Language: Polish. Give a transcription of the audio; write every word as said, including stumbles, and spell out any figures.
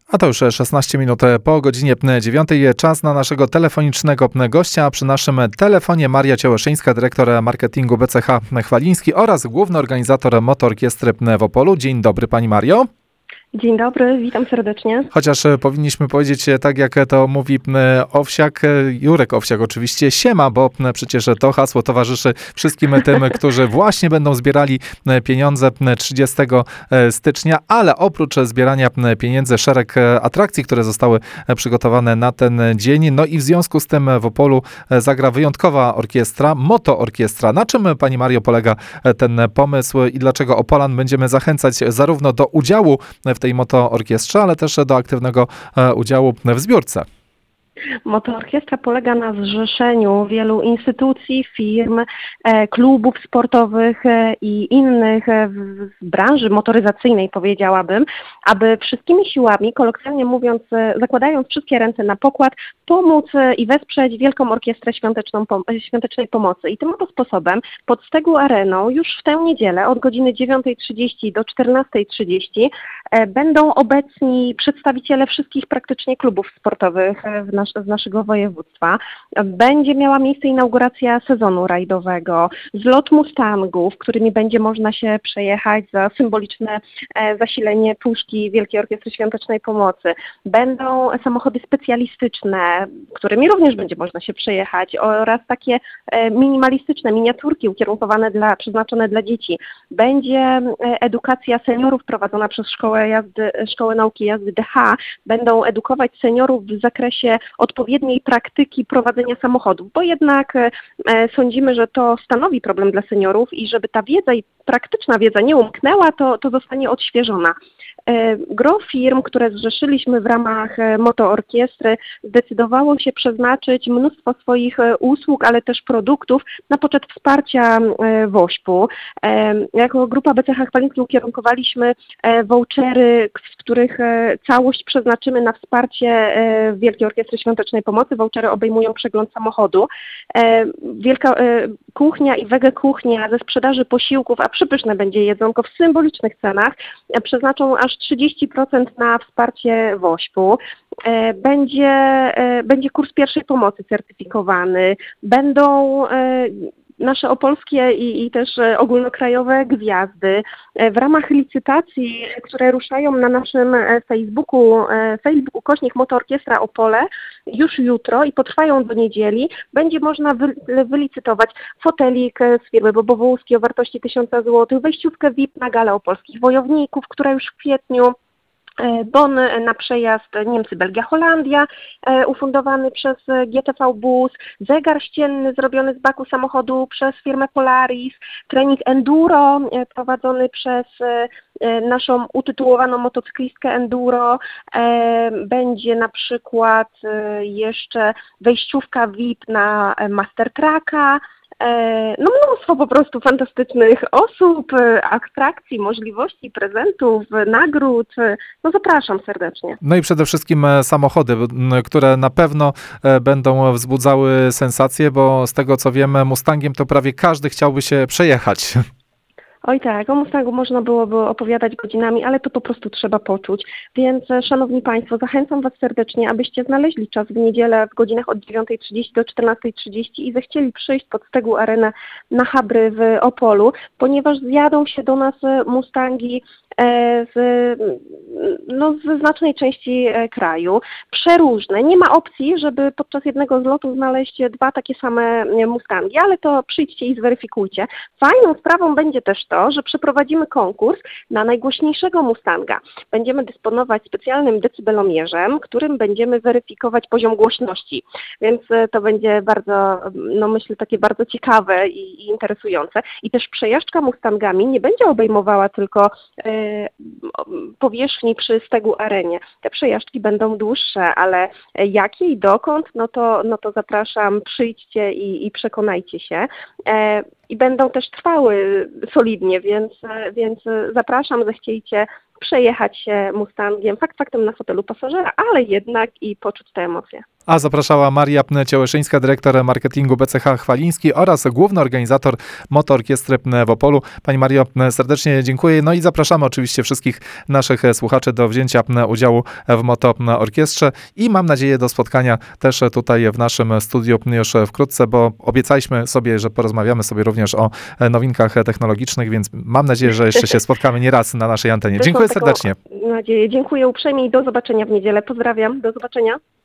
A to już szesnaście minut po godzinie dziewiątej. Czas na naszego telefonicznego gościa. A przy naszym telefonie Maria Ciałeszyńska, dyrektor marketingu B C H Chwaliński oraz główny organizator Motoorkiestry w Opolu. Dzień dobry, pani Mario. Dzień dobry, witam serdecznie. Chociaż powinniśmy powiedzieć tak, jak to mówi Owsiak, Jurek Owsiak oczywiście, siema, bo przecież to hasło towarzyszy wszystkim tym, którzy właśnie będą zbierali pieniądze trzydziestego stycznia, ale oprócz zbierania pieniędzy szereg atrakcji, które zostały przygotowane na ten dzień. No i w związku z tym w Opolu zagra wyjątkowa orkiestra, Motoorkiestra. Na czym, pani Mario, polega ten pomysł i dlaczego Opolan będziemy zachęcać zarówno do udziału w tej Motoorkiestrze, ale też do aktywnego udziału w zbiórce? Motoorkiestra polega na zrzeszeniu wielu instytucji, firm, klubów sportowych i innych w branży motoryzacyjnej, powiedziałabym, aby wszystkimi siłami, kolokwialnie mówiąc, zakładając wszystkie ręce na pokład, pomóc i wesprzeć Wielką Orkiestrę Świąteczną, Świątecznej Pomocy. I tym oto sposobem pod Stegu Areną już w tę niedzielę od godziny dziewiątej trzydzieści do czternastej trzydzieści będą obecni przedstawiciele wszystkich praktycznie klubów sportowych w nas z naszego województwa. Będzie miała miejsce inauguracja sezonu rajdowego, zlot Mustangów, którymi będzie można się przejechać za symboliczne zasilenie puszki Wielkiej Orkiestry Świątecznej Pomocy. Będą samochody specjalistyczne, którymi również będzie można się przejechać, oraz takie minimalistyczne miniaturki ukierunkowane dla, przeznaczone dla dzieci. Będzie edukacja seniorów prowadzona przez Szkołę Jazdy, Szkołę Nauki Jazdy D H. Będą edukować seniorów w zakresie odpowiedniej praktyki prowadzenia samochodów, bo jednak e, sądzimy, że to stanowi problem dla seniorów i żeby ta wiedza i praktyczna wiedza nie umknęła, to, to zostanie odświeżona. E, gro firm, które zrzeszyliśmy w ramach e, Motoorkiestry, zdecydowało się przeznaczyć mnóstwo swoich e, usług, ale też produktów na poczet wsparcia e, WOŚP-u. E, jako grupa B C H Chwaliński ukierunkowaliśmy e, vouchery, w których e, całość przeznaczymy na wsparcie e, Wielkiej Orkiestry Świątecznej Pomocy. Vouchery obejmują przegląd samochodu. E, wielka e, kuchnia i wege kuchnia ze sprzedaży posiłków, a przypyszne będzie jedzonko w symbolicznych cenach, e, przeznaczą aż trzydzieści procent na wsparcie WOŚP-u. E, będzie, e, będzie kurs pierwszej pomocy certyfikowany. Będą e, nasze opolskie i, i też ogólnokrajowe gwiazdy. W ramach licytacji, które ruszają na naszym Facebooku, Facebook ukośnik Motoorkiestra Opole już jutro i potrwają do niedzieli, będzie można wy, wylicytować fotelik z firmy Bobowołowskiej o wartości tysiąc złotych, wejściówkę V I P na galę opolskich wojowników, która już w kwietniu, bon na przejazd Niemcy, Belgia, Holandia, ufundowany przez G T V Bus, zegar ścienny zrobiony z baku samochodu przez firmę Polaris, trening enduro prowadzony przez naszą utytułowaną motocyklistkę enduro, będzie na przykład jeszcze wejściówka V I P na Master Trucka, no mnóstwo po prostu fantastycznych osób, atrakcji, możliwości, prezentów, nagród. No zapraszam serdecznie. No i przede wszystkim samochody, które na pewno będą wzbudzały sensację, bo z tego co wiem, Mustangiem to prawie każdy chciałby się przejechać. Oj tak, o Mustangu można byłoby opowiadać godzinami, ale to po prostu trzeba poczuć. Więc szanowni państwo, zachęcam was serdecznie, abyście znaleźli czas w niedzielę w godzinach od dziewiątej trzydzieści do czternastej trzydzieści i zechcieli przyjść pod Stegu Arenę na Habry w Opolu, ponieważ zjadą się do nas Mustangi z, no, ze znacznej części kraju. Przeróżne. Nie ma opcji, żeby podczas jednego zlotu znaleźć dwa takie same Mustangi, ale to przyjdźcie i zweryfikujcie. Fajną sprawą będzie też to, że przeprowadzimy konkurs na najgłośniejszego Mustanga. Będziemy dysponować specjalnym decybelomierzem, którym będziemy weryfikować poziom głośności. Więc to będzie bardzo, no myślę, takie bardzo ciekawe i, i interesujące. I też przejażdżka Mustangami nie będzie obejmowała tylko y, powierzchni przy Stegu Arenie. Te przejażdżki będą dłuższe, ale jakie i dokąd, no to, no to zapraszam, przyjdźcie i, i przekonajcie się. E, I będą też trwały solidnie, więc, więc zapraszam, zechciejcie przejechać się Mustangiem, fakt faktem na fotelu pasażera, ale jednak i poczuć te emocje. A zapraszała Maria Ciołyszyńska, dyrektor marketingu B C H Chwaliński oraz główny organizator Motoorkiestry w Opolu. Pani Mario, serdecznie dziękuję. No i zapraszamy oczywiście wszystkich naszych słuchaczy do wzięcia udziału w Motoorkiestrze i mam nadzieję do spotkania też tutaj w naszym studiu już wkrótce, bo obiecaliśmy sobie, że porozmawiamy sobie również o nowinkach technologicznych, więc mam nadzieję, że jeszcze się spotkamy nie raz na naszej antenie. Też Dziękuję mam taką serdecznie. nadzieję. Dziękuję uprzejmie i do zobaczenia w niedzielę. Pozdrawiam. Do zobaczenia.